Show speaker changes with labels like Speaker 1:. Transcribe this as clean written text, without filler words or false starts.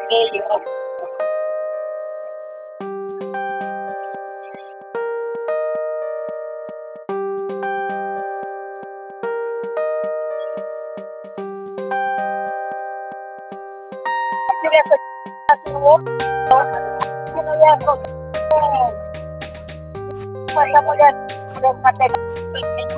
Speaker 1: ellos. Yo voy a hacer un yo no voy a hacer un material